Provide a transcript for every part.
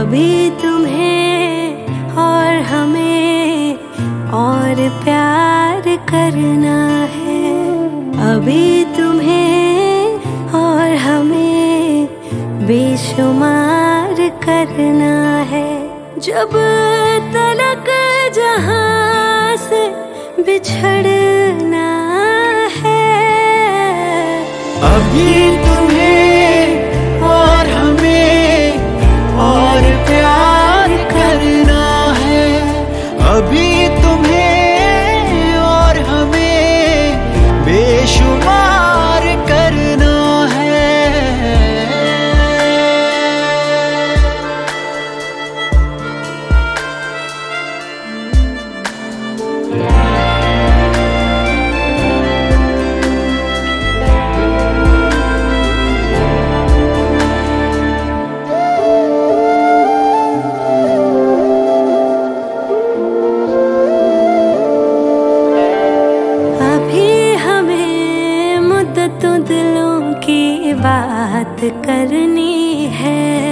अभी तुम्हें और हमें और प्यार करना है। अभी तुम्हें और हमें बेशुमार करना है। जब तलक जहां से बिछड़ना है। अभी तुम्हें और हमें और प्यार करना है। अभी तुम्हें और हमें बेशुमार करना है। तो दिलों की बात करनी है।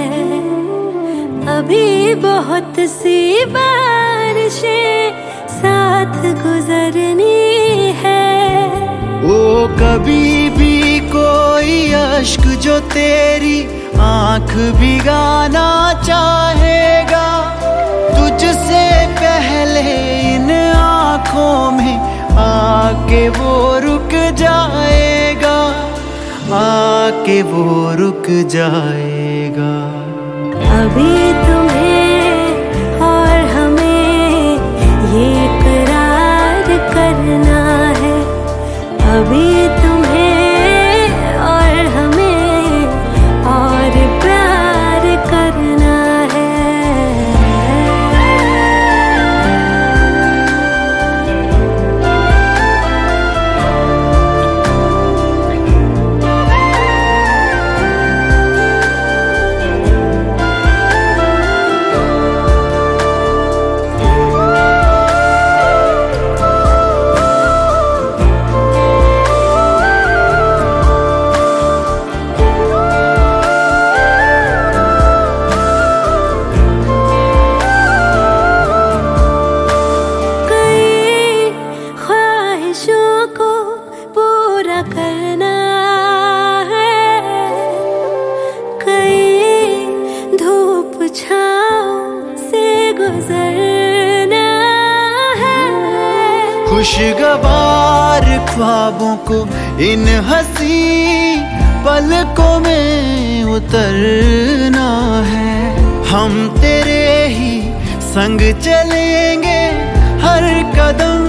अभी बहुत सी बारिशें साथ गुजरनी है। वो कभी भी कोई अश्क जो तेरी आंख भिगाना चाहेगा, तुझसे पहले इन आंखों में आके वो रुक जाएगा, आके वो रुक जाएगा। अभी तुम्हें और हमें ये करार करना है। अभी तुम्हें और हमें और प्यार करना है। को पूरा करना है। कई धूप छाँव से गुजरना है। खुशगवार ख्वाबों को इन हंसी पलकों में उतरना है। हम तेरे ही संग चलेंगे हर कदम।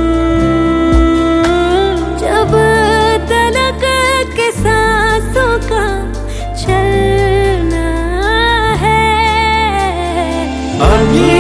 जब तलक के सांसों का चलना है। अभी